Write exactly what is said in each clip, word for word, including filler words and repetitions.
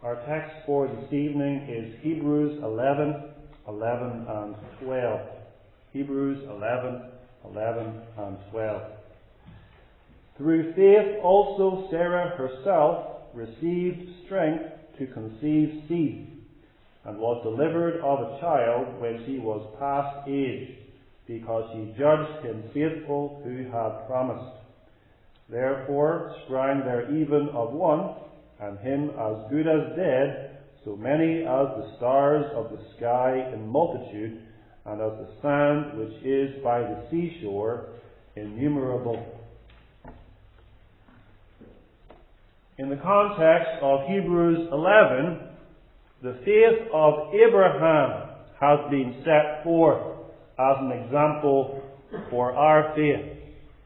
Our text for this evening is Hebrews eleven, eleven and twelve. Hebrews eleven, eleven and twelve. Through faith also Sarah herself received strength to conceive seed, and was delivered of a child when she was past age, because she judged him faithful who had promised. Therefore sprang there even of one, and him as good as dead, so many as the stars of the sky in multitude, and as the sand which is by the seashore, innumerable. In the context of Hebrews eleven, the faith of Abraham has been set forth as an example for our faith.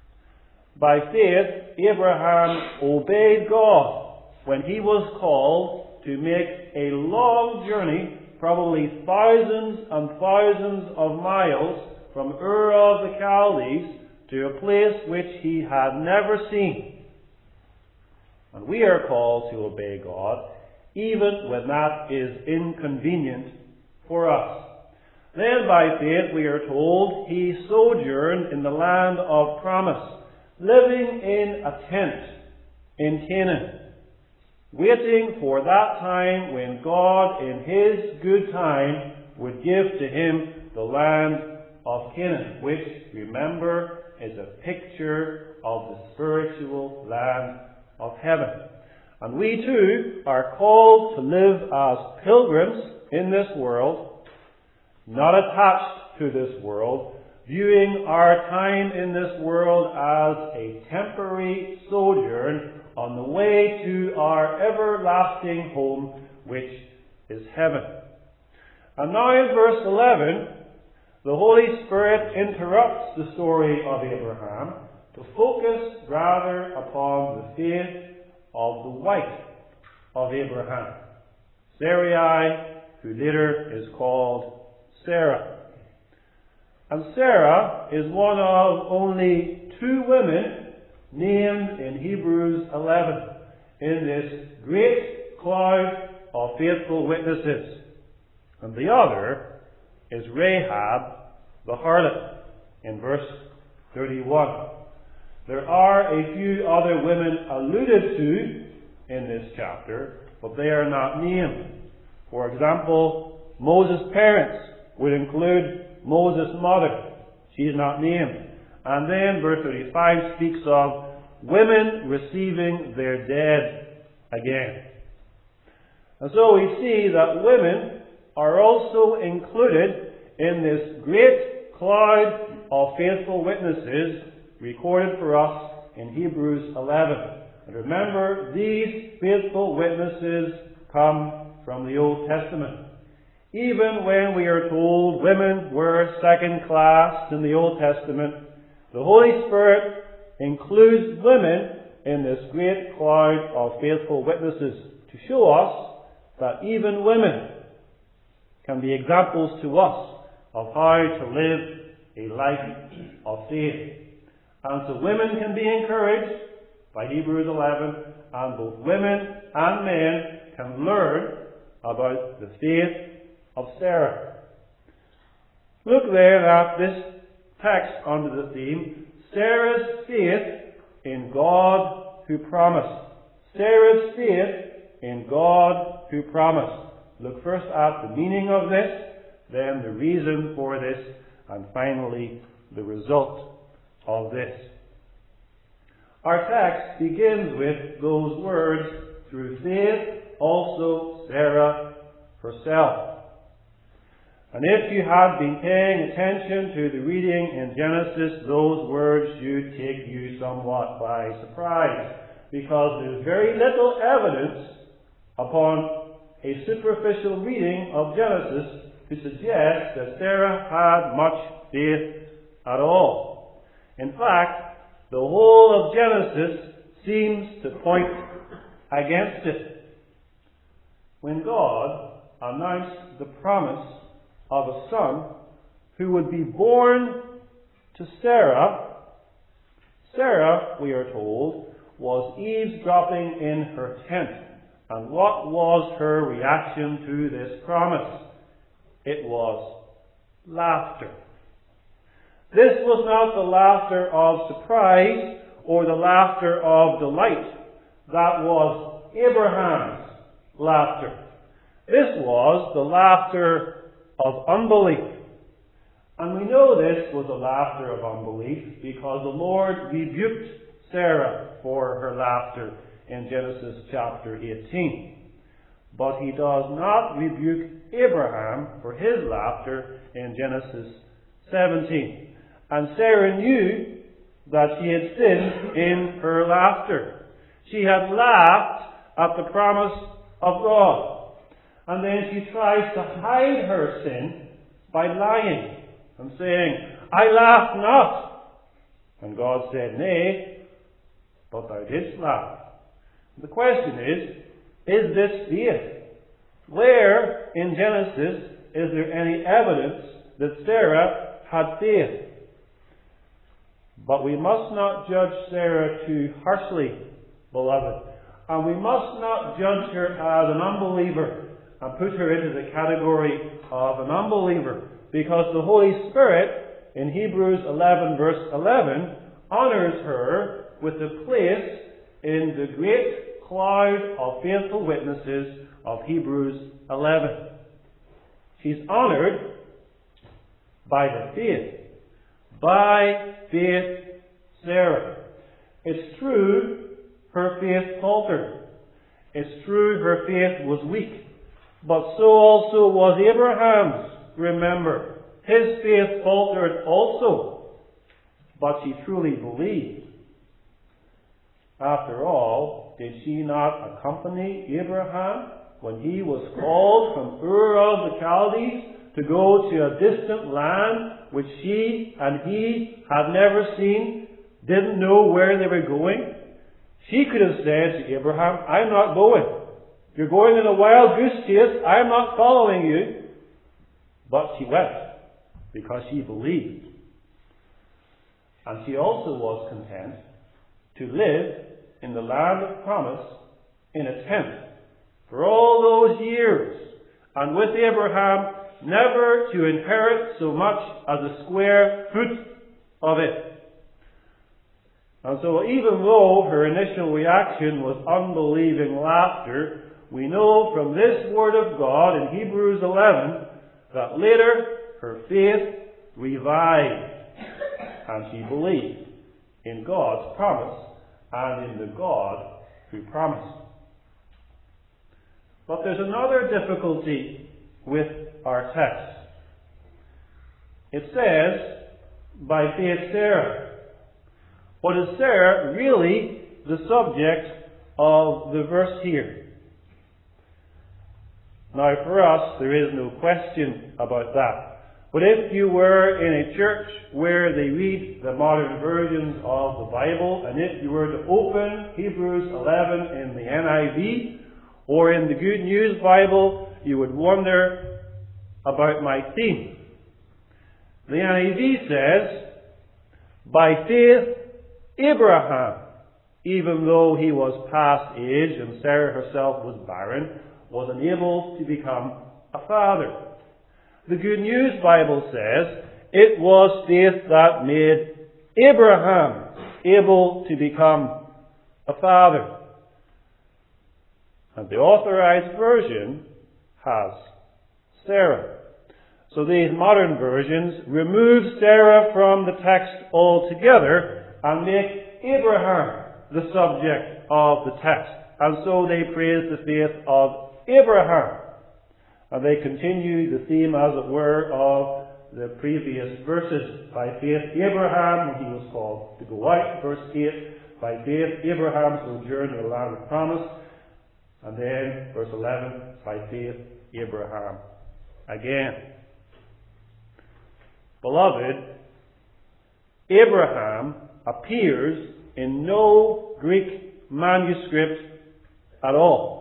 By faith, Abraham obeyed God when he was called to make a long journey, probably thousands and thousands of miles, from Ur of the Chaldees to a place which he had never seen. And we are called to obey God, even when that is inconvenient for us. Then by faith we are told he sojourned in the land of promise, living in a tent in Canaan, waiting for that time when God in his good time would give to him the land of Canaan, which, remember, is a picture of the spiritual land of heaven. And we too are called to live as pilgrims in this world, not attached to this world, viewing our time in this world as a temporary sojourn on the way to our everlasting home, which is heaven. And now in verse eleven, the Holy Spirit interrupts the story of Abraham to focus rather upon the faith of the wife of Abraham, Sarai, who later is called Sarah. And Sarah is one of only two women named in Hebrews eleven in this great cloud of faithful witnesses. And the other is Rahab the harlot in verse thirty-one. There are a few other women alluded to in this chapter, but they are not named. For example, Moses' parents would include Moses' mother. She is not named. And then verse thirty-five speaks of women receiving their dead again. And so we see that women are also included in this great cloud of faithful witnesses recorded for us in Hebrews eleven. And remember, these faithful witnesses come from the Old Testament. Even when we are told women were second class in the Old Testament, the Holy Spirit includes women in this great cloud of faithful witnesses to show us that even women can be examples to us of how to live a life of faith. And so women can be encouraged by Hebrews eleven, and both women and men can learn about the faith of Sarah. Look there at this text under the theme, Sarah's faith in God who promised. Sarah's faith in God who promised. Look first at the meaning of this, then the reason for this, and finally the result of this. Our text begins with those words, through faith also Sarah herself. And if you have been paying attention to the reading in Genesis, those words should take you somewhat by surprise, because there's very little evidence upon a superficial reading of Genesis to suggest that Sarah had much faith at all. In fact, the whole of Genesis seems to point against it. When God announced the promise of a son who would be born to Sarah, Sarah, we are told, was eavesdropping in her tent And what was her reaction to this promise? It was laughter. This was not the laughter of surprise or the laughter of delight. That was Abraham's laughter. This was the laughter of unbelief. And we know this was a laughter of unbelief because the Lord rebuked Sarah for her laughter in Genesis chapter eighteen. But he does not rebuke Abraham for his laughter in Genesis seventeen. And Sarah knew that she had sinned in her laughter. She had laughed at the promise of God. And then she tries to hide her sin by lying and saying, I laughed not. And God said, Nay, but thou didst laugh. The question is, is this faith? Where in Genesis is there any evidence that Sarah had faith? But we must not judge Sarah too harshly, beloved. And we must not judge her as an unbeliever and put her into the category of an unbeliever, because the Holy Spirit in Hebrews eleven verse eleven honors her with a place in the great cloud of faithful witnesses of Hebrews eleven. She's honored by her faith. By faith, Sarah. It's true her faith faltered. It's true her faith was weak. But so also was Abraham's. Remember, his faith faltered also. But she truly believed. After all, did she not accompany Abraham when he was called from Ur of the Chaldees to go to a distant land which she and he had never seen, didn't know where they were going? She could have said to Abraham, I'm not going. You're going in a wild goose chase. I'm not following you. But she went because she believed. And she also was content to live in the land of promise in a tent for all those years, and with Abraham never to inherit so much as a square foot of it. And so even though her initial reaction was unbelieving laughter, we know from this word of God in Hebrews eleven that later her faith revived and she believed in God's promise and in the God who promised. But there's another difficulty with our text. It says, by faith Sarah. But is Sarah really the subject of the verse here? Now for us, there is no question about that. But if you were in a church where they read the modern versions of the Bible, and if you were to open Hebrews eleven in the N I V, or in the Good News Bible, you would wonder about my theme. The N I V says, by faith Abraham, even though he was past age and Sarah herself was barren, was enabled to become a father. The Good News Bible says, it was faith that made Abraham able to become a father. And the Authorized Version has Sarah. So these modern versions remove Sarah from the text altogether and make Abraham the subject of the text. And so they praise the faith of Abraham. And they continue the theme, as it were, of the previous verses. By faith Abraham, when he was called to go out, verse eight. By faith Abraham sojourned in the land of promise. And then, verse eleven, by faith Abraham again. Beloved, Abraham appears in no Greek manuscript at all.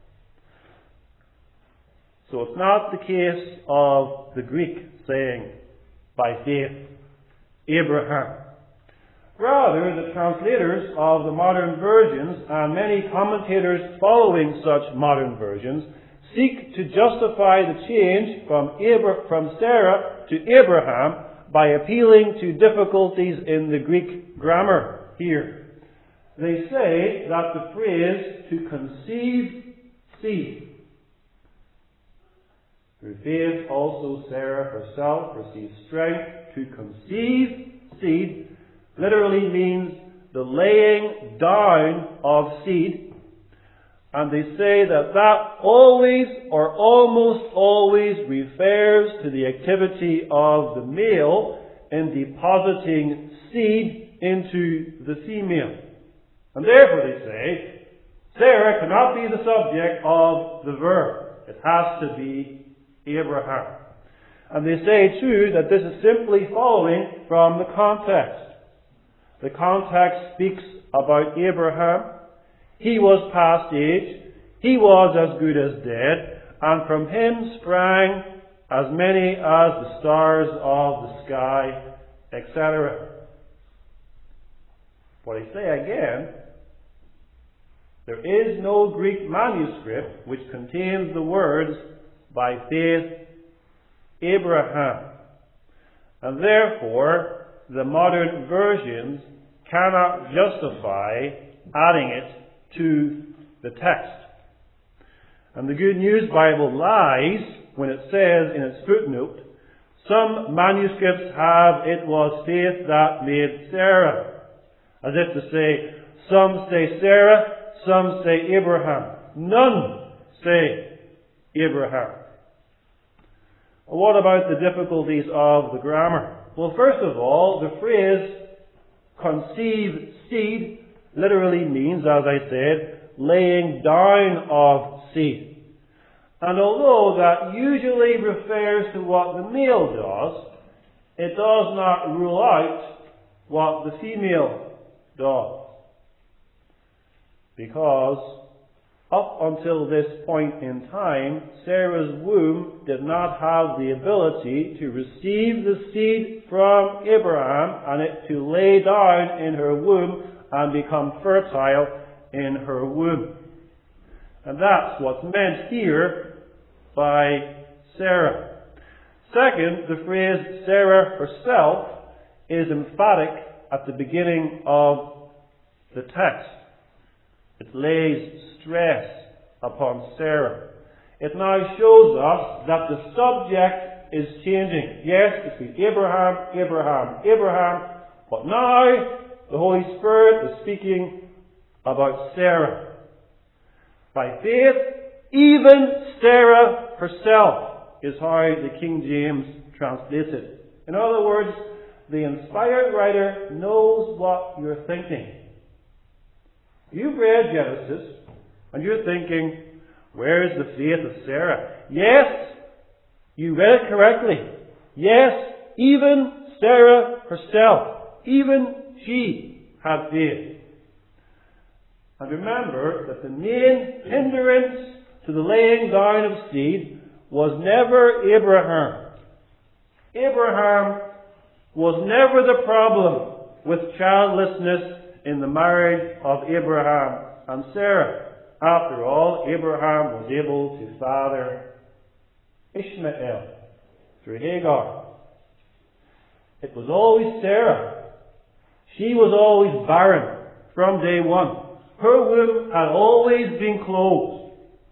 So it's not the case of the Greek saying, by faith Abraham. Rather, the translators of the modern versions and many commentators following such modern versions seek to justify the change from, Abra- from Sarah to Abraham by appealing to difficulties in the Greek grammar here. They say that the phrase to conceive seed, through faith also Sarah herself received strength to conceive seed, literally means the laying down of seed. And they say that that always or almost always refers to the activity of the male in depositing seed into the female. And therefore they say, Sarah cannot be the subject of the verb. It has to be Abraham. And they say too that this is simply following from the context. The context speaks about Abraham. He was past age. He was as good as dead. And from him sprang as many as the stars of the sky, et cetera. But I say again, there is no Greek manuscript which contains the words, by faith, Abraham. And therefore, the modern versions cannot justify adding it to the text. And the Good News Bible lies when it says in its footnote, some manuscripts have it was faith that made Sarah. As if to say, some say Sarah, some say Abraham. None say Abraham. Well, what about the difficulties of the grammar? Well, first of all, the phrase conceive seed literally means, as I said, laying down of seed. And although that usually refers to what the male does, it does not rule out what the female does. Because up until this point in time, Sarah's womb did not have the ability to receive the seed from Abraham and it to lay down in her womb and become fertile in her womb. And that's what's meant here by Sarah. Second, the phrase Sarah herself is emphatic at the beginning of the text. It lays stress upon Sarah. It now shows us that the subject is changing. Yes, it's been Abraham, Abraham, Abraham, but now the Holy Spirit is speaking about Sarah. By faith, even Sarah herself is how the King James translates it. In other words, the inspired writer knows what you're thinking. You've read Genesis, and you're thinking, where is the faith of Sarah? Yes, you read it correctly. Yes, even Sarah herself, even she had faith. And remember that the main hindrance to the laying down of seed was never Abraham. Abraham was never the problem with childlessness in the marriage of Abraham and Sarah. After all, Abraham was able to father Ishmael through Hagar. It was always Sarah. She was always barren from day one. Her womb had always been closed.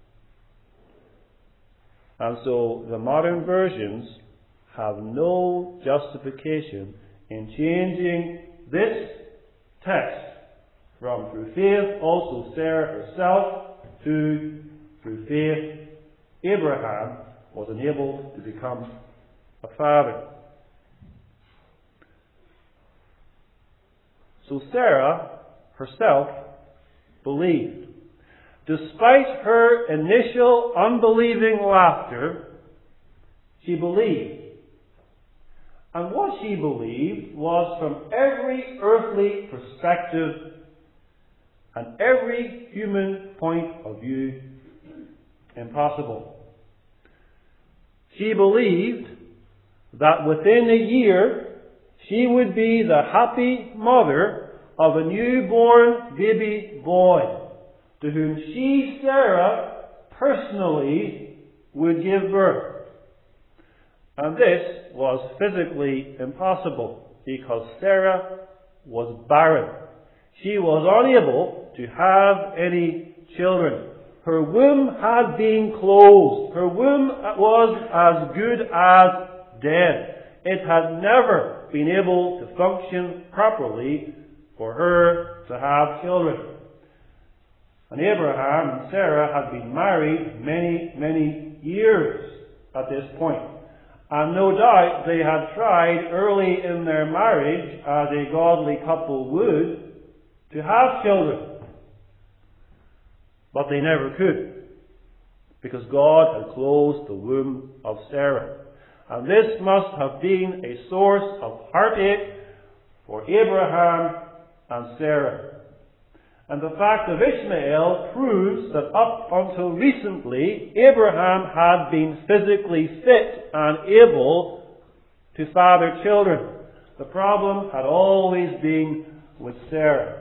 And so the modern versions have no justification in changing this text from through faith also Sarah herself to through faith Abraham was enabled to become a father. So Sarah herself believed. Despite her initial unbelieving laughter, she believed. And what she believed was from every earthly perspective and every human point of view impossible. She believed that within a year She would be the happy mother of a newborn baby boy to whom she, Sarah, personally would give birth. And this was physically impossible because Sarah was barren. She was unable to have any children. Her womb had been closed. Her womb was as good as dead. It had never been able to function properly for her to have children. And Abraham and Sarah had been married many, many years at this point. And no doubt they had tried early in their marriage, as a godly couple would, to have children. But they never could, because God had closed the womb of Sarah. And this must have been a source of heartache for Abraham and Sarah. And the fact of Ishmael proves that up until recently, Abraham had been physically fit and able to father children. The problem had always been with Sarah.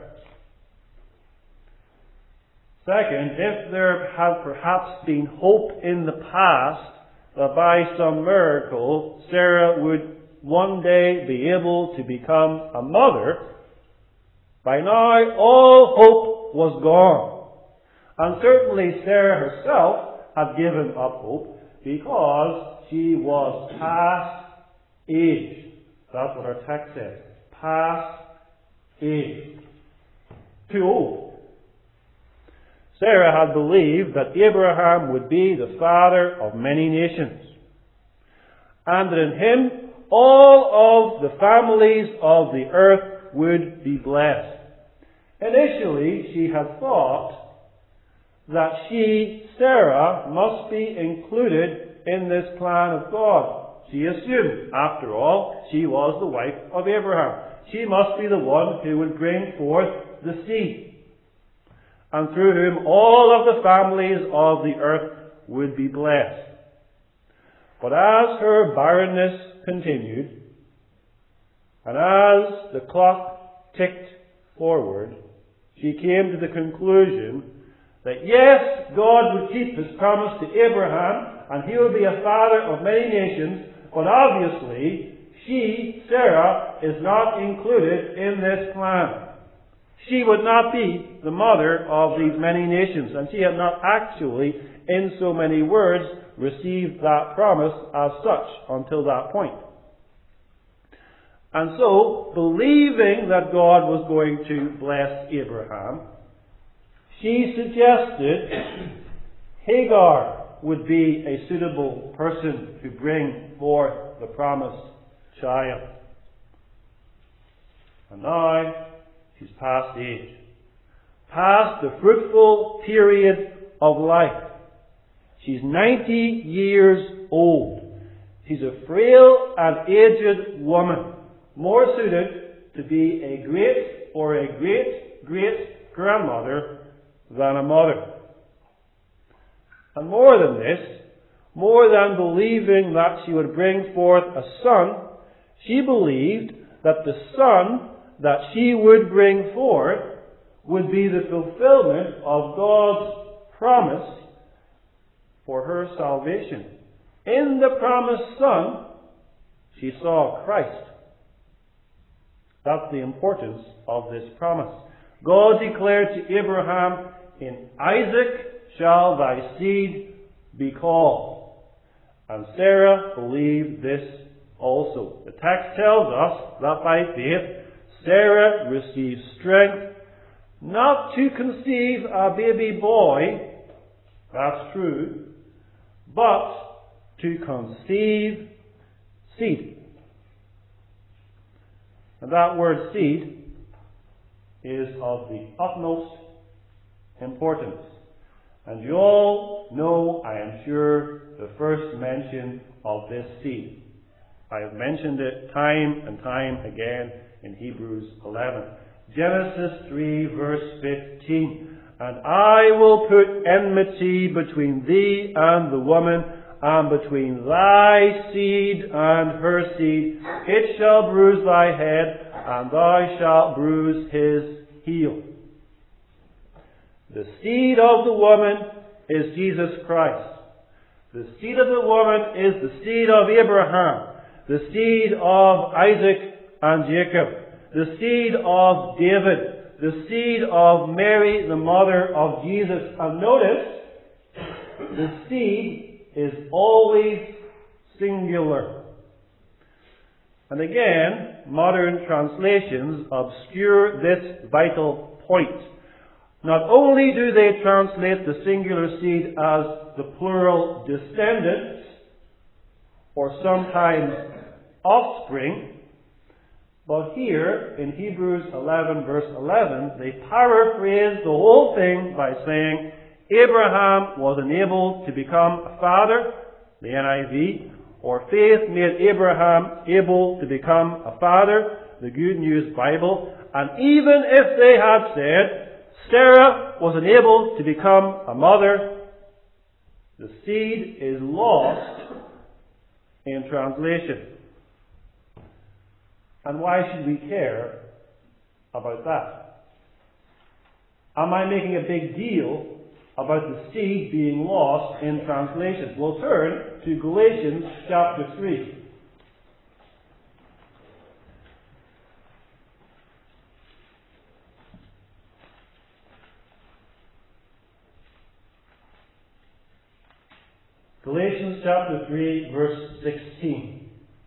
Second, if there had perhaps been hope in the past that by some miracle Sarah would one day be able to become a mother, by now all hope was gone. And certainly Sarah herself had given up hope because she was past age. That's what our text says. Past age. Too old. Sarah had believed that Abraham would be the father of many nations, and that in him all of the families of the earth would be blessed. Initially, she had thought that she, Sarah, must be included in this plan of God. She assumed, after all, she was the wife of Abraham. She must be the one who would bring forth the seed, and through whom all of the families of the earth would be blessed. But as her barrenness continued, and as the clock ticked forward, she came to the conclusion that yes, God would keep His promise to Abraham, and he would be a father of many nations, but obviously she, Sarah, is not included in this plan. She would not be the mother of these many nations, and she had not actually, in so many words, received that promise as such until that point. And so, believing that God was going to bless Abraham, she suggested Hagar would be a suitable person to bring forth the promised child. And now, she's past age, past the fruitful period of life. She's ninety years old. She's a frail and aged woman, more suited to be a great or a great great grandmother than a mother. And more than this, more than believing that she would bring forth a son, she believed that the son that she would bring forth would be the fulfillment of God's promise for her salvation. In the promised Son, she saw Christ. That's the importance of this promise. God declared to Abraham, "In Isaac shall thy seed be called." And Sarah believed this also. The text tells us that by faith, Sarah received strength not to conceive a baby boy, that's true, but to conceive seed. And that word seed is of the utmost importance. And you all know, I am sure, the first mention of this seed. I have mentioned it time and time again in Hebrews eleven. Genesis three verse fifteen. "And I will put enmity between thee and the woman, and between thy seed and her seed it shall bruise thy head, and thou shalt bruise his heel. The seed of the woman is Jesus Christ. The seed of the woman is the seed of Abraham, the seed of Isaac and Jacob, the seed of David, the seed of Mary, the mother of Jesus. And notice, the seed is always singular. And again, modern translations obscure this vital point. Not only do they translate the singular seed as the plural descendants, or sometimes offspring, but here in Hebrews eleven verse eleven, they paraphrase the whole thing by saying, Abraham was enabled to become a father, the N I V, or faith made Abraham able to become a father, the Good News Bible. And even if they had said, Sarah was enabled to become a mother, the seed is lost in translation. And why should we care about that? Am I making a big deal about the seed being lost in translation? We'll turn to Galatians chapter three. Galatians chapter three, verse sixteen.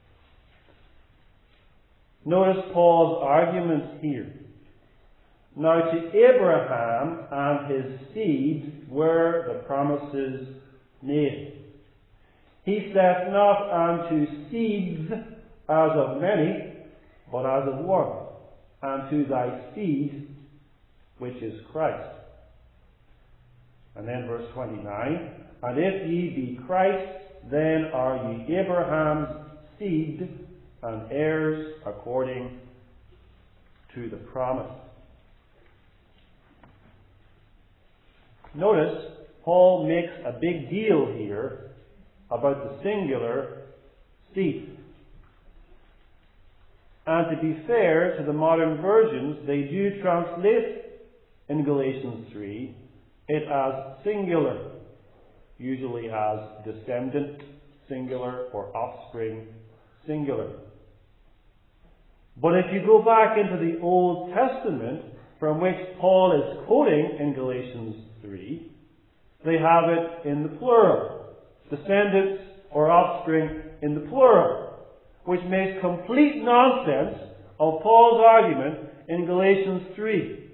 Notice Paul's argument here. Now to Abraham and his seed were the promises made. He saith not unto seeds as of many, but as of one, and to thy seed, which is Christ. And then verse twenty-nine, and if ye be Christ, then are ye Abraham's seed, and heirs according to the promise. Notice, Paul makes a big deal here about the singular seed. And to be fair to the modern versions, they do translate in Galatians three it as singular, usually as descendant singular or offspring singular. But if you go back into the Old Testament, from which Paul is quoting in Galatians three, they have it in the plural. Descendants or offspring in the plural, which makes complete nonsense of Paul's argument in Galatians three.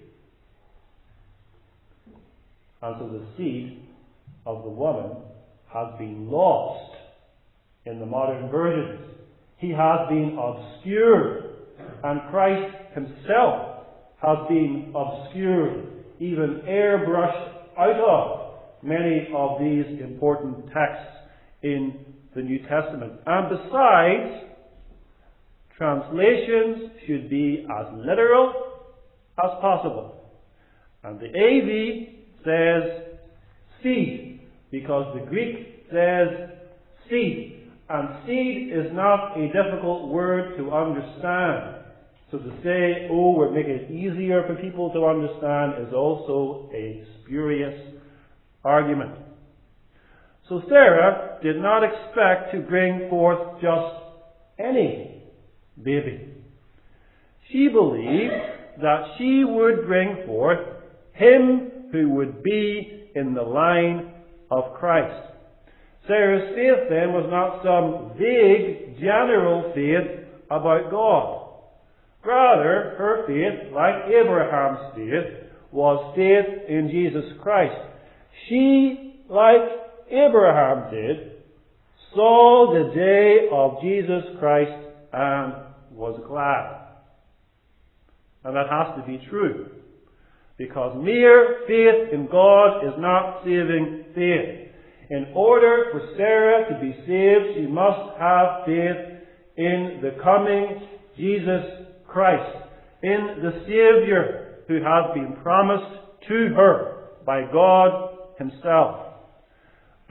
And so the seed of the woman has been lost in the modern versions. He has been obscured, and Christ himself has been obscured, even airbrushed out of many of these important texts in the New Testament. And besides, translations should be as literal as possible. And the A V says seed, because the Greek says seed. And seed is not a difficult word to understand. So to say, oh, we're making it easier for people to understand is also a spurious argument. So Sarah did not expect to bring forth just any baby. She believed that she would bring forth him who would be in the line of Christ. Sarah's faith then was not some vague, general faith about God. Rather, her faith, like Abraham's faith, was faith in Jesus Christ. She, like Abraham did, saw the day of Jesus Christ and was glad. And that has to be true, because mere faith in God is not saving faith. In order for Sarah to be saved, she must have faith in the coming Jesus Christ, in the Savior who has been promised to her by God himself.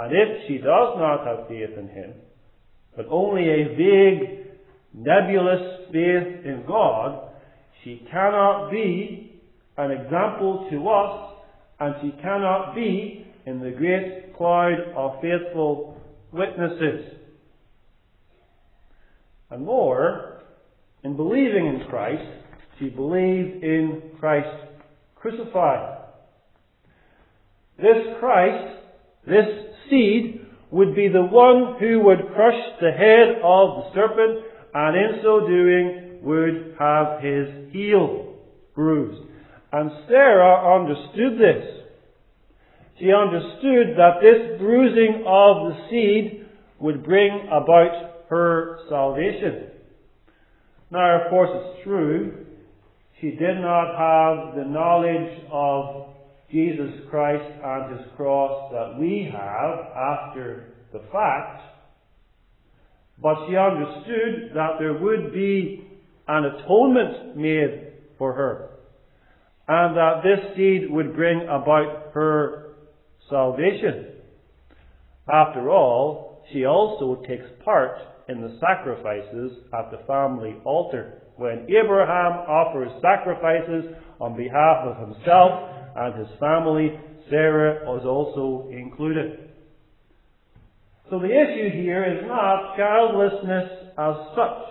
And if she does not have faith in him, but only a vague, nebulous faith in God, she cannot be an example to us, and she cannot be in the great cloud of faithful witnesses. And more, in believing in Christ, she believed in Christ crucified. This Christ, this seed, would be the one who would crush the head of the serpent, and in so doing would have his heel bruised. And Sarah understood this. She understood that this bruising of the seed would bring about her salvation. Now, of course, it's true, she did not have the knowledge of Jesus Christ and his cross that we have after the fact, but she understood that there would be an atonement made for her, and that this seed would bring about her salvation. After all, she also takes part in the sacrifices at the family altar. When Abraham offers sacrifices on behalf of himself and his family, Sarah was also included. So the issue here is not childlessness as such.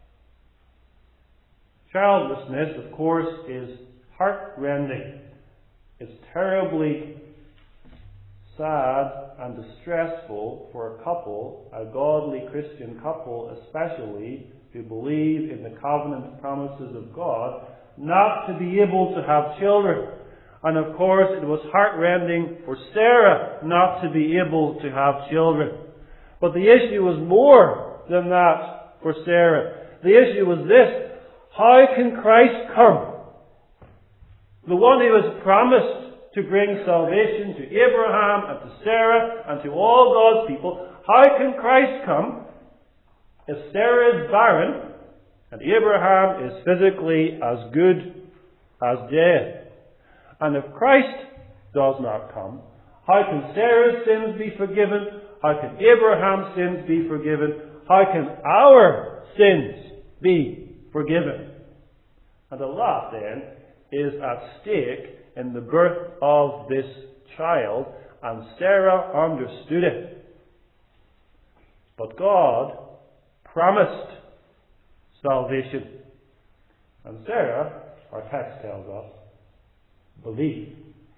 Childlessness, of course, is heart-rending. It's terribly sad and distressful for a couple, a godly Christian couple especially, who believe in the covenant promises of God, not to be able to have children. And of course, it was heart-rending for Sarah not to be able to have children. But the issue was more than that for Sarah. The issue was this: how can Christ come? The one who was promised to bring salvation to Abraham and to Sarah and to all God's people, how can Christ come if Sarah is barren and Abraham is physically as good as dead? And if Christ does not come, how can Sarah's sins be forgiven? How can Abraham's sins be forgiven? How can our sins be forgiven? And a lot then is at stake in the birth of this child, and Sarah understood it. But God promised salvation, and Sarah, our text tells us, believed.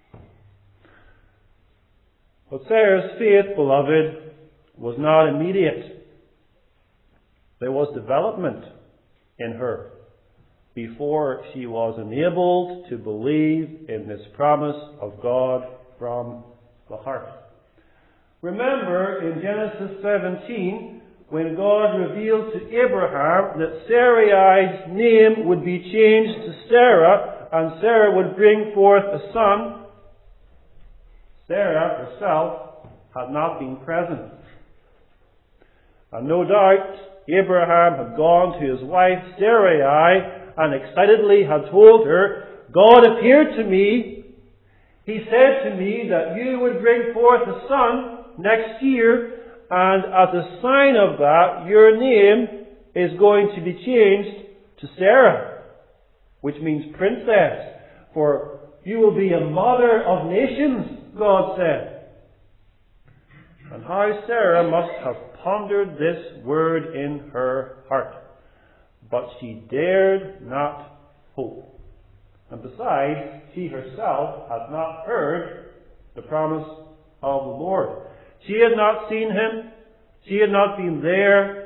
But Sarah's faith, beloved, was not immediate. There was development in her before she was enabled to believe in this promise of God from the heart. Remember in Genesis seventeen, when God revealed to Abraham that Sarai's name would be changed to Sarah, and Sarah would bring forth a son, Sarah herself had not been present. And no doubt Abraham had gone to his wife Sarai and excitedly had told her, God appeared to me. He said to me that you would bring forth a son next year, and as a sign of that, your name is going to be changed to Sarah, which means princess, for you will be a mother of nations, God said. And how Sarah must have pondered this word in her heart. But she dared not hope. And besides, she herself had not heard the promise of the Lord. She had not seen him. She had not been there.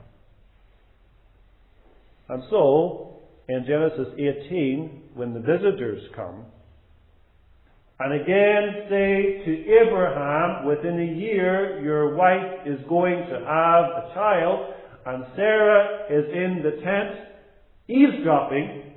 And so, in Genesis eighteen, when the visitors come, and again say to Abraham, within a year your wife is going to have a child, and Sarah is in the tent eavesdropping,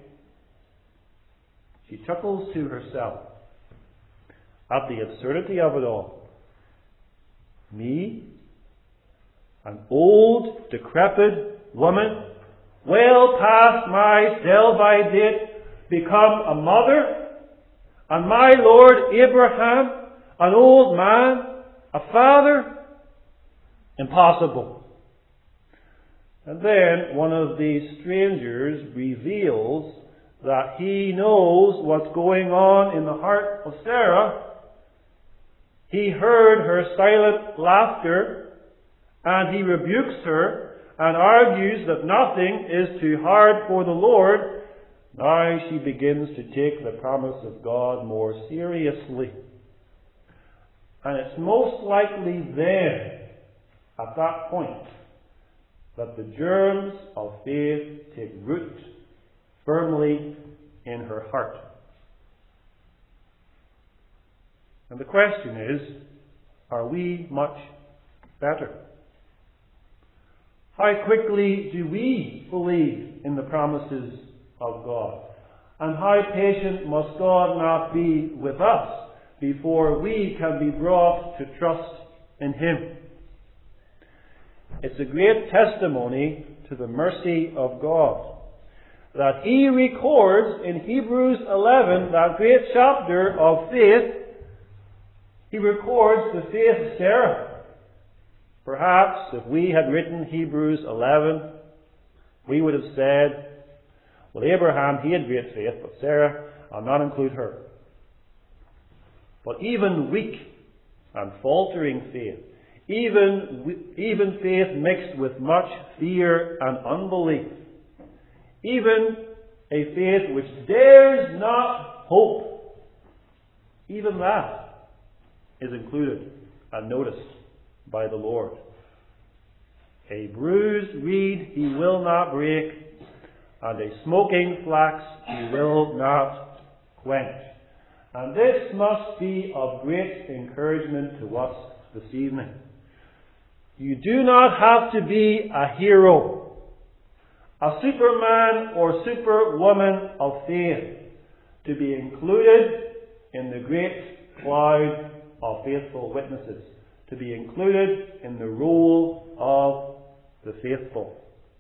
she chuckles to herself at the absurdity of it all. Me, an old, decrepit woman, well past my sell-by date, become a mother, and my Lord Abraham, an old man, A father? Impossible. And then one of these strangers reveals that he knows what's going on in the heart of Sarah. He heard her silent laughter, and he rebukes her and argues that nothing is too hard for the Lord. Now she begins to take the promise of God more seriously. And it's most likely then, at that point, that the germs of faith take root firmly in her heart. And the question is, are we much better? How quickly do we believe in the promises of God? And how patient must God not be with us before we can be brought to trust in Him? It's a great testimony to the mercy of God that He records in Hebrews eleven, that great chapter of faith. He records the faith of Sarah. Perhaps if we had written Hebrews eleven, we would have said, well, Abraham, he had great faith, but Sarah, I'll not include her. But even weak and faltering faith, even, even faith mixed with much fear and unbelief, even a faith which dares not hope, even that is included and noticed by the Lord. A bruised reed He will not break, and a smoking flax He will not quench. And this must be of great encouragement to us this evening. You do not have to be a hero, a superman or superwoman of faith, to be included in the great cloud of faithful witnesses, to be included in the roll of the faithful.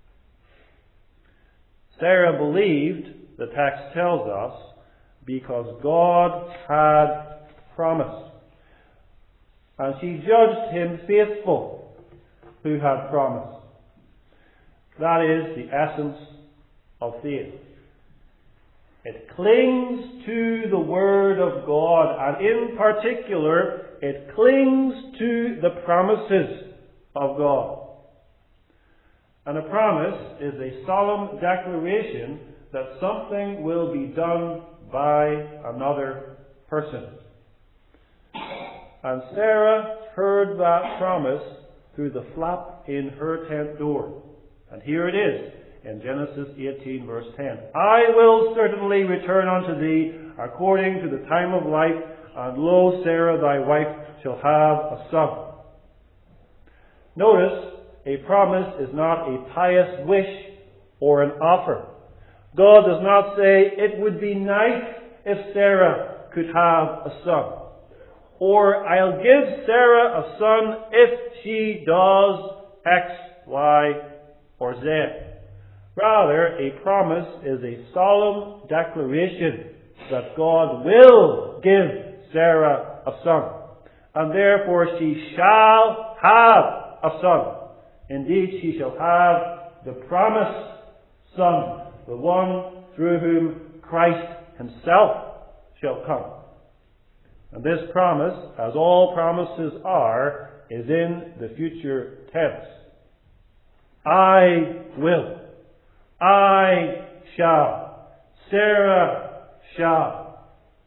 Sarah believed, the text tells us, because God had promised. And she judged him faithful who had promised. That is the essence of faith. It clings to the Word of God, and in particular, it clings to the promises of God. And a promise is a solemn declaration that something will be done by another person. And Sarah heard that promise through the flap in her tent door. And here it is in Genesis eighteen verse ten. I will certainly return unto thee according to the time of life, and lo, Sarah thy wife shall have a son. Notice, a promise is not a pious wish or an offer. God does not say, it would be nice if Sarah could have a son. Or, I'll give Sarah a son if she does X, Y, or Z. Rather, a promise is a solemn declaration that God will give Sarah a son. And therefore she shall have a son. Indeed, she shall have the promised Son, the one through whom Christ Himself shall come. And this promise, as all promises are, is in the future tense. I will. I shall. Sarah shall.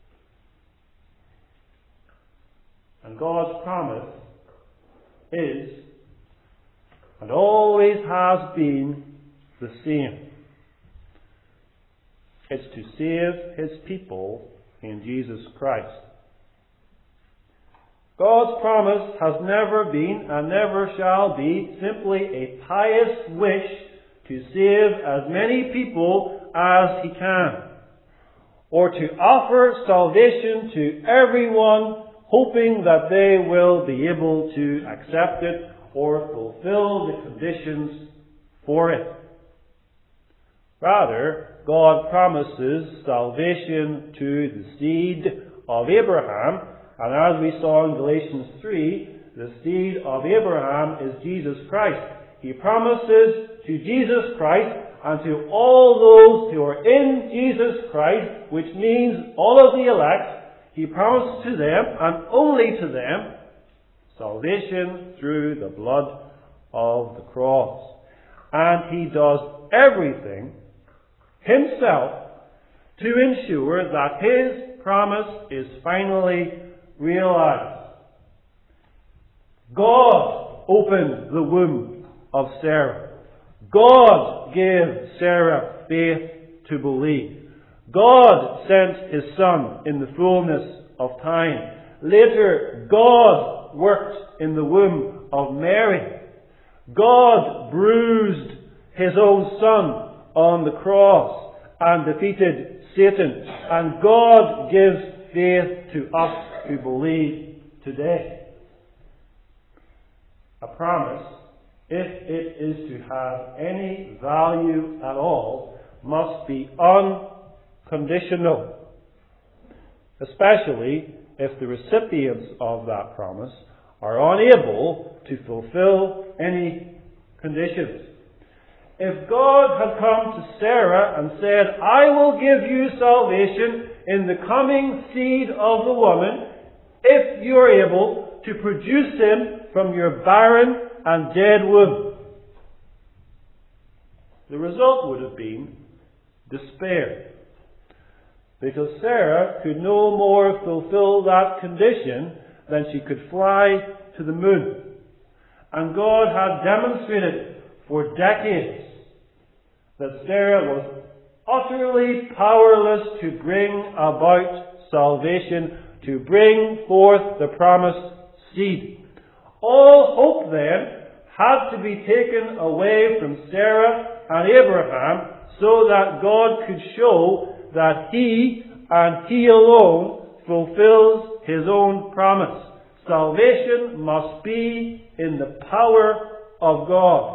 And God's promise is, and always has been, the same. It's to save His people in Jesus Christ. God's promise has never been and never shall be simply a pious wish to save as many people as He can, or to offer salvation to everyone, hoping that they will be able to accept it or fulfill the conditions for it. Rather, God promises salvation to the seed of Abraham, and as we saw in Galatians three, The seed of Abraham is Jesus Christ. He promises to Jesus Christ and to all those who are in Jesus Christ, which means all of the elect, He promises to them, and only to them, salvation through the blood of the cross. And He does everything Himself to ensure that His promise is finally realized. God opened the womb of Sarah. God gave Sarah faith to believe. God sent His Son in the fullness of time. Later, God worked in the womb of Mary. God bruised His own Son on the cross and defeated Satan. And God gives faith to us who believe today. A promise, if it is to have any value at all, must be unconditional, especially if the recipients of that promise are unable to fulfill any conditions. If God had come to Sarah and said, I will give you salvation in the coming seed of the woman, if you are able to produce him from your barren and dead womb, the result would have been despair. Because Sarah could no more fulfill that condition than she could fly to the moon. And God had demonstrated for decades that Sarah was utterly powerless to bring about salvation, to bring forth the promised seed. All hope then had to be taken away from Sarah and Abraham so that God could show that He and He alone fulfills His own promise. Salvation must be in the power of God.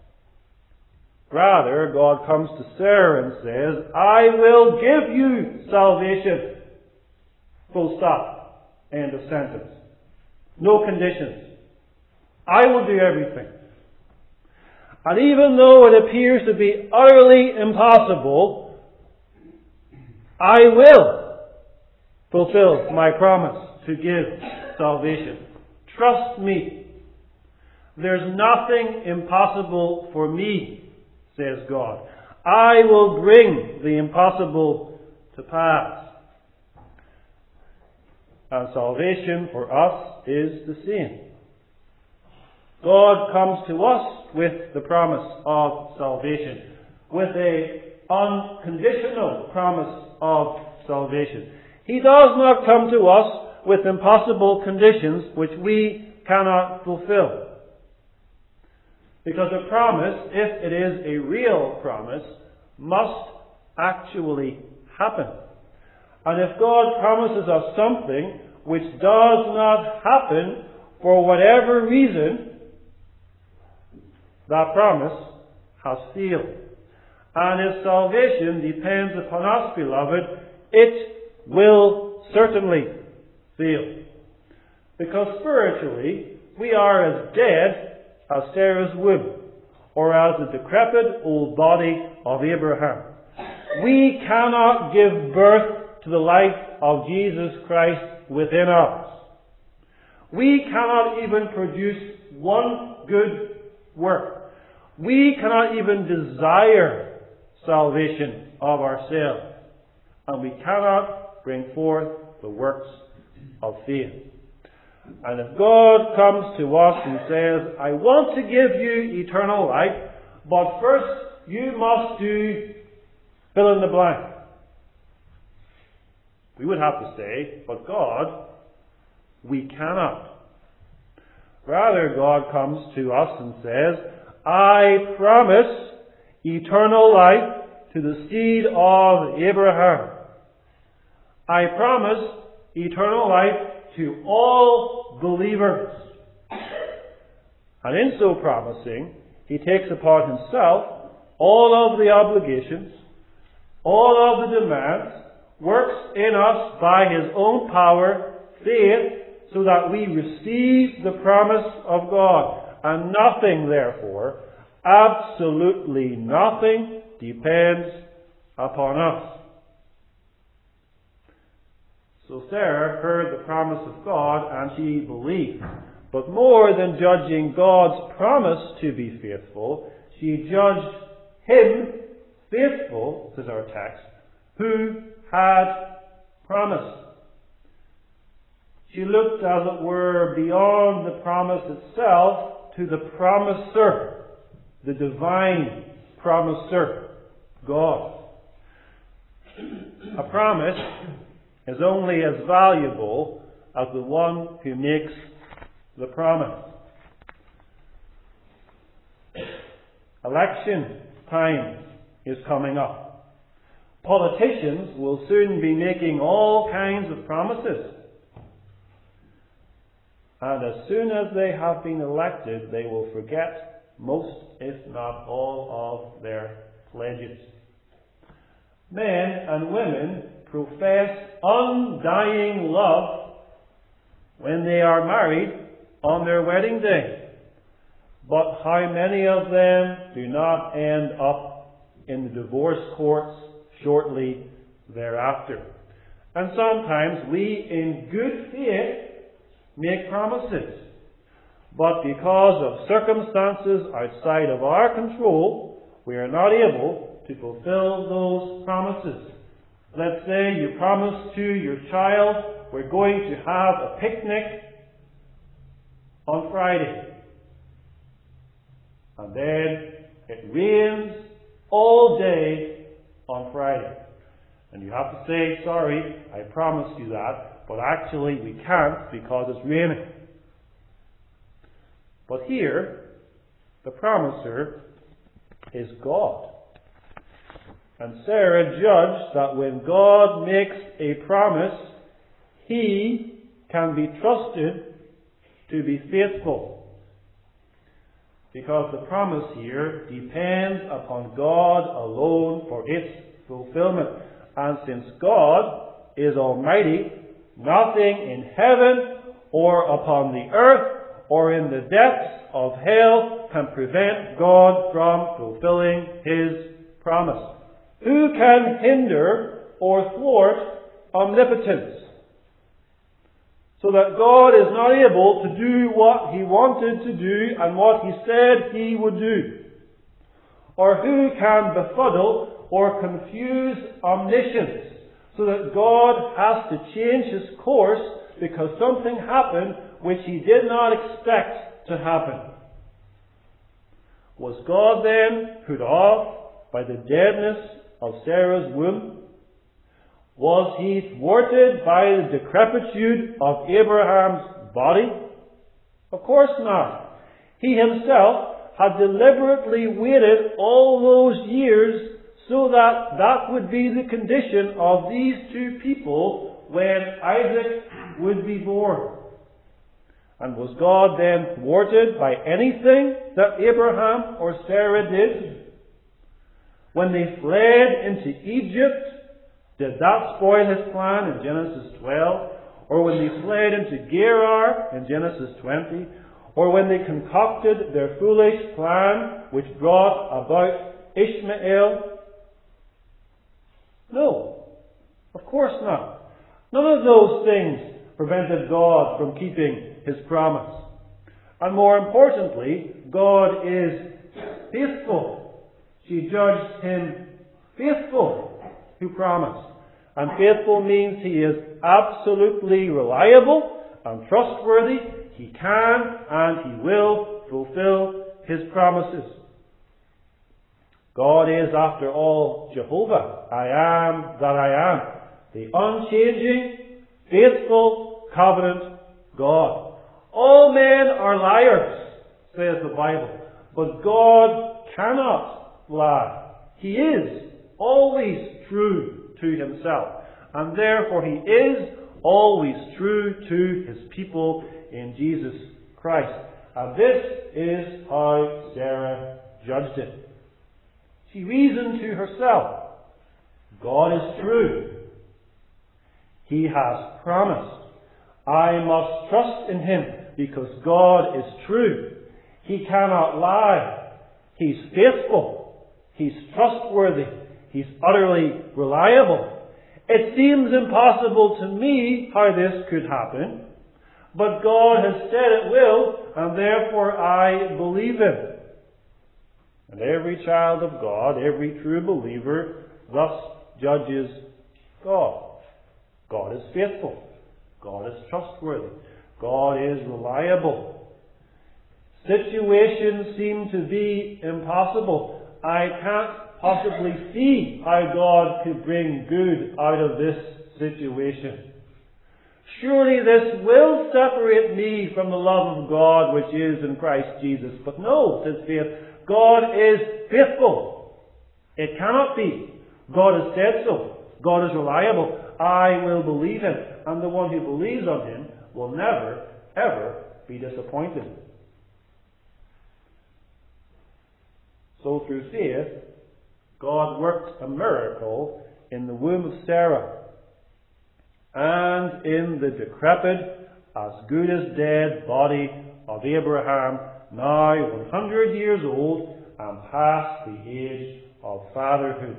Rather, God comes to Sarah and says, I will give you salvation. Full stop. End of sentence. No conditions. I will do everything. And even though it appears to be utterly impossible, I will fulfill my promise to give salvation. Trust me. There's nothing impossible for me, says God. I will bring the impossible to pass. And salvation for us is the same. God comes to us with the promise of salvation, with a unconditional promise of salvation. He does not come to us with impossible conditions which we cannot fulfill. Because a promise, if it is a real promise, must actually happen. And if God promises us something which does not happen for whatever reason, that promise has failed. And if salvation depends upon us, beloved, it will certainly fail. Because spiritually, we are as dead as Sarah's womb, or as the decrepit old body of Abraham. We cannot give birth to the life of Jesus Christ within us. We cannot even produce one good work. We cannot even desire salvation of ourselves. And we cannot bring forth the works of faith. And if God comes to us and says, I want to give you eternal life, but first you must do fill in the blank, we would have to say, but God, we cannot. Rather, God comes to us and says, I promise eternal life to the seed of Abraham. I promise eternal life to all believers. And in so promising, He takes upon Himself all of the obligations, all of the demands, works in us by His own power, faith, so that we receive the promise of God. And nothing, therefore, absolutely nothing, depends upon us. So Sarah heard the promise of God and she believed. But more than judging God's promise to be faithful, she judged Him faithful, says our text, who had promised. She looked, as it were, beyond the promise itself to the promiser, the divine promiser, God. A promise is only as valuable as the one who makes the promise. Election time is coming up. Politicians will soon be making all kinds of promises. And as soon as they have been elected, they will forget most, if not all, of their pledges. Men and women profess undying love when they are married on their wedding day. But how many of them do not end up in the divorce courts shortly thereafter? And sometimes we, in good faith, make promises. But because of circumstances outside of our control, we are not able to fulfill those promises. Let's say you promise to your child, we're going to have a picnic on Friday. And then it rains all day on Friday. And you have to say, sorry, I promised you that, but actually we can't because it's raining. But here, the promiser is God. And Sarah judged that when God makes a promise, He can be trusted to be faithful. Because the promise here depends upon God alone for its fulfillment. And since God is Almighty, nothing in heaven or upon the earth or in the depths of hell can prevent God from fulfilling His promise. Who can hinder or thwart omnipotence? So that God is not able to do what He wanted to do and what He said He would do. Or who can befuddle or confuse omniscience so that God has to change His course because something happened which He did not expect to happen? Was God then put off by the deadness of Sarah's womb? Was He thwarted by the decrepitude of Abraham's body? Of course not. He Himself had deliberately waited all those years so that that would be the condition of these two people when Isaac would be born. And was God then thwarted by anything that Abraham or Sarah did? When they fled into Egypt, did that spoil His plan in Genesis twelve? Or when they fled into Gerar in Genesis twenty? Or when they concocted their foolish plan which brought about Ishmael? No, of course not. None of those things prevented God from keeping His promise. And more importantly, God is faithful. She judged Him faithful who promised. And faithful means He is absolutely reliable and trustworthy. He can and He will fulfill His promises. God is, after all, Jehovah. I am that I am. The unchanging, faithful, covenant God. All men are liars, says the Bible. But God cannot lie. He is always true to Himself. And therefore He is always true to His people in Jesus Christ. And this is how Sarah judged it. She reasoned to herself, God is true. He has promised. I must trust in Him because God is true. He cannot lie. He's faithful. He's trustworthy. He's utterly reliable. It seems impossible to me how this could happen, but God has said it will, and therefore I believe Him. And every child of God, every true believer, thus judges God. God is faithful. God is trustworthy. God is reliable. Situations seem to be impossible. I can't possibly see how God could bring good out of this situation. Surely this will separate me from the love of God which is in Christ Jesus. But no, says faith, God is faithful. It cannot be. God has said so. God is reliable. I will believe Him. And the one who believes on Him will never, ever be disappointed. So through faith, God worked a miracle in the womb of Sarah and in the decrepit, as good as dead body of Abraham, now one hundred years old and past the age of fatherhood.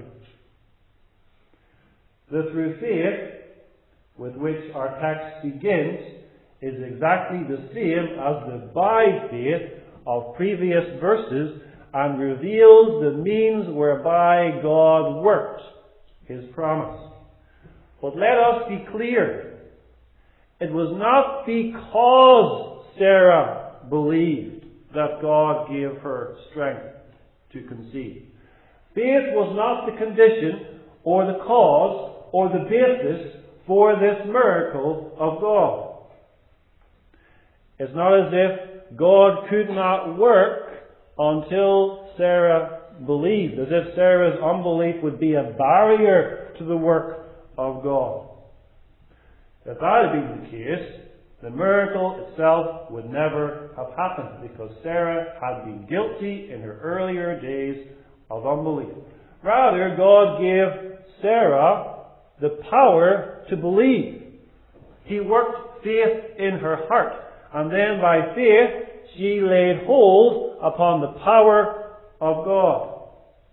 The through faith with which our text begins is exactly the same as the by faith of previous verses, and reveals the means whereby God worked His promise. But let us be clear. It was not because Sarah believed that God gave her strength to conceive. Faith was not the condition or the cause or the basis for this miracle of God. It's not as if God could not work until Sarah believed, as if Sarah's unbelief would be a barrier to the work of God. If that had been the case, the miracle itself would never have happened, because Sarah had been guilty in her earlier days of unbelief. Rather, God gave Sarah the power to believe. He worked faith in her heart, and then by faith she laid hold upon the power of God.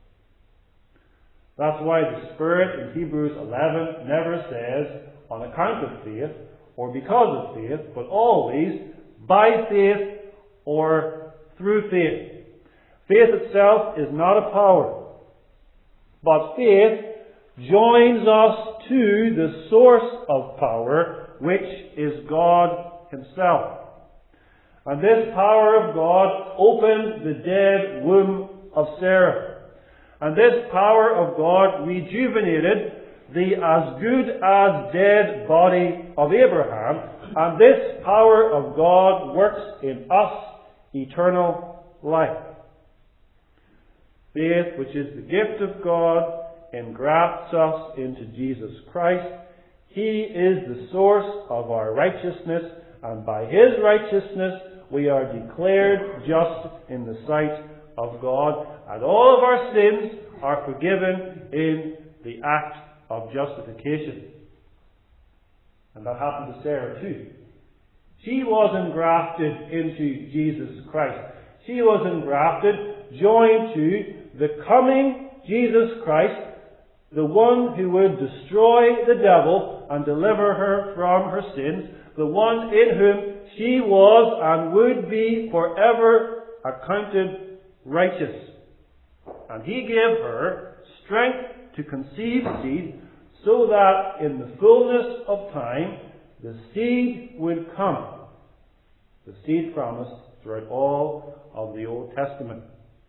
That's why the Spirit in Hebrews eleven never says on account of faith or because of faith, but always by faith or through faith. Faith itself is not a power, but faith joins us to the source of power, which is God Himself. And this power of God opened the dead womb of Sarah. And this power of God rejuvenated the as good as dead body of Abraham. And this power of God works in us eternal life. Faith, which is the gift of God, engrafts us into Jesus Christ. He is the source of our righteousness, and by His righteousness we are declared just in the sight of God, and all of our sins are forgiven in the act of justification. And that happened to Sarah too. She was engrafted into Jesus Christ. She was engrafted, joined to the coming Jesus Christ, the one who would destroy the devil and deliver her from her sins, the one in whom she was and would be forever accounted righteous. And He gave her strength to conceive seed, so that in the fullness of time the seed would come. The seed promised throughout all of the Old Testament.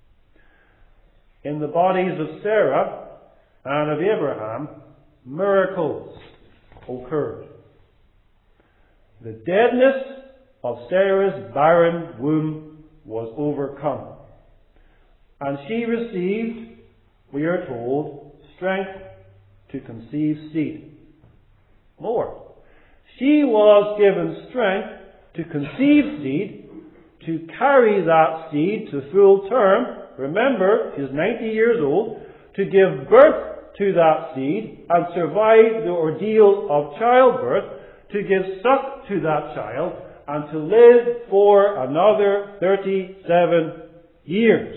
In the bodies of Sarah and of Abraham, miracles occurred. The deadness of Sarah's barren womb was overcome, and she received, we are told, strength to conceive seed. More, she was given strength to conceive seed, to carry that seed to full term. Remember, she's ninety years old, to give birth to that seed and survive the ordeal of childbirth, to give suck to that child and to live for another thirty-seven years.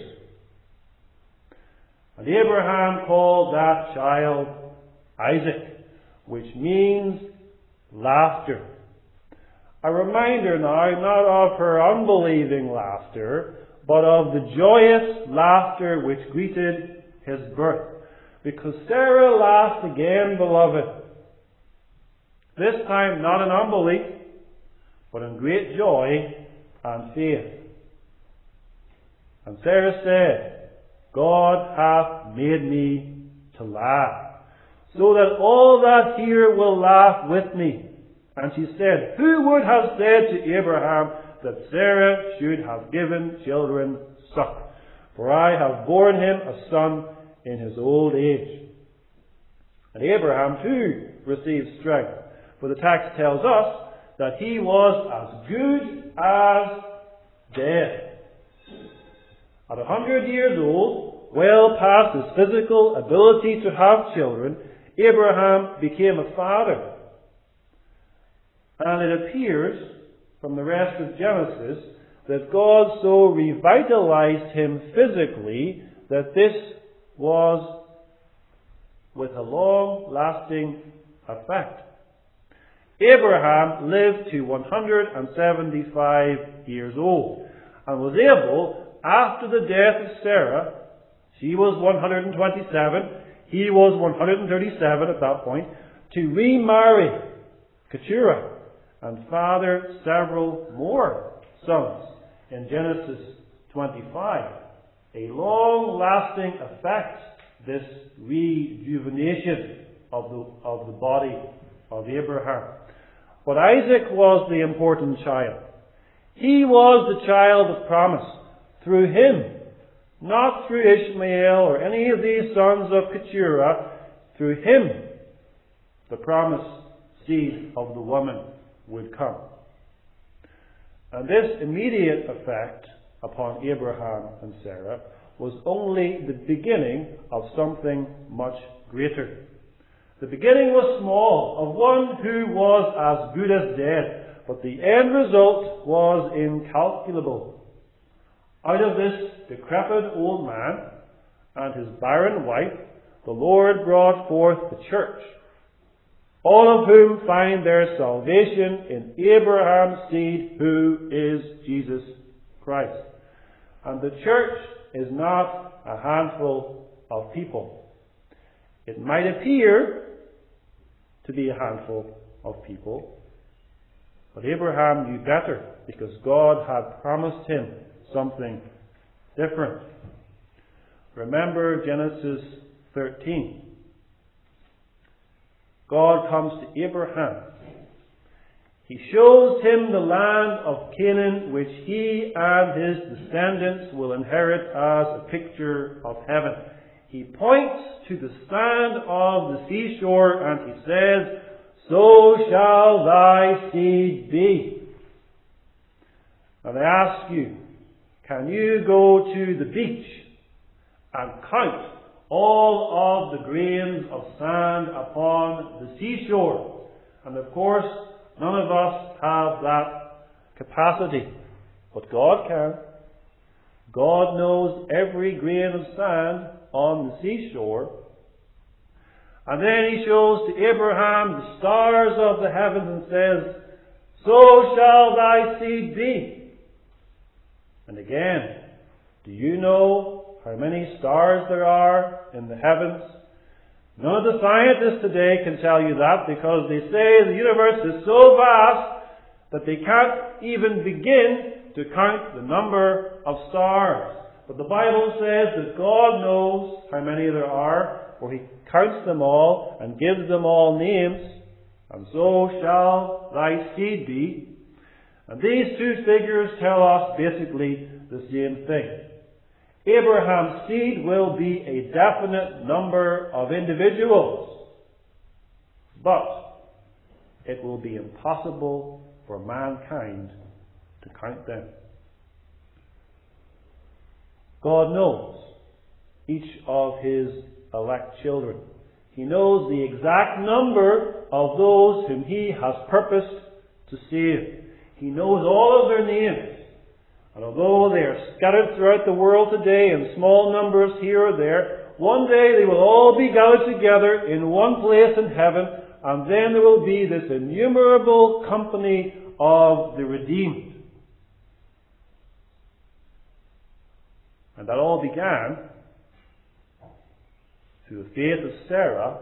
And Abraham called that child Isaac, which means laughter. A reminder now, not of her unbelieving laughter, but of the joyous laughter which greeted his birth. Because Sarah laughed again, beloved. This time not in unbelief, but in great joy and faith. And Sarah said, God hath made me to laugh, so that all that hear will laugh with me. And she said, who would have said to Abraham that Sarah should have given children suck? For I have borne him a son in his old age. And Abraham too received strength, for the text tells us that he was as good as dead. At a hundred years old, well past his physical ability to have children, Abraham became a father. And it appears from the rest of Genesis that God so revitalized him physically that this was with a long-lasting effect. Abraham lived to one hundred seventy-five years old and was able, after the death of Sarah, she was one hundred twenty-seven, he was one hundred thirty-seven at that point, to remarry Keturah and father several more sons in Genesis twenty-five. A long-lasting effect, this rejuvenation of the, of the body of Abraham. But Isaac was the important child. He was the child of promise through him, not through Ishmael or any of these sons of Keturah. Through him, the promised seed of the woman would come. And this immediate effect upon Abraham and Sarah was only the beginning of something much greater. The beginning was small, of one who was as good as dead, but the end result was incalculable. Out of this decrepit old man and his barren wife, the Lord brought forth the church, all of whom find their salvation in Abraham's seed, who is Jesus Christ. And the church is not a handful of people. It might appear to be a handful of people, but Abraham knew better, because God had promised him something different. Remember Genesis thirteen. God comes to Abraham. He shows him the land of Canaan, which he and his descendants will inherit as a picture of heaven. He points to the sand of the seashore and he says, so shall thy seed be. And I ask you, can you go to the beach and count all of the grains of sand upon the seashore? And of course, none of us have that capacity. But God can. God knows every grain of sand on the seashore. And then he shows to Abraham the stars of the heavens and says, so shall thy seed be. And again, do you know how many stars there are in the heavens? None of the scientists today can tell you that, because they say the universe is so vast that they can't even begin to count the number of stars. But the Bible says that God knows how many there are, for he counts them all and gives them all names. And so shall thy seed be. And these two figures tell us basically the same thing. Abraham's seed will be a definite number of individuals, but it will be impossible for mankind to count them. God knows each of his elect children. He knows the exact number of those whom He has purposed to save. He knows all of their names. And although they are scattered throughout the world today in small numbers here or there, one day they will all be gathered together in one place in heaven, and then there will be this innumerable company of the redeemed. And that all began through the faith of Sarah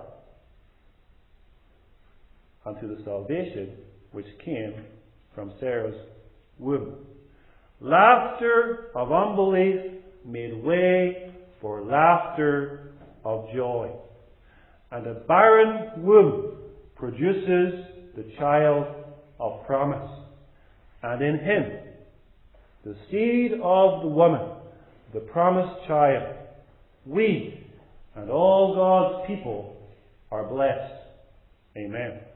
and through the salvation which came from Sarah's womb. Laughter of unbelief made way for laughter of joy. And a barren womb produces the child of promise. And in him, the seed of the woman, the promised child, we and all God's people are blessed. Amen.